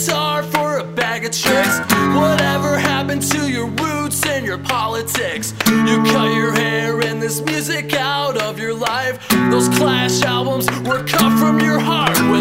guitar for a bag of tricks? Whatever happened to your roots and your politics? You cut your hair and this music out of your life. Those Clash albums were cut from your heart.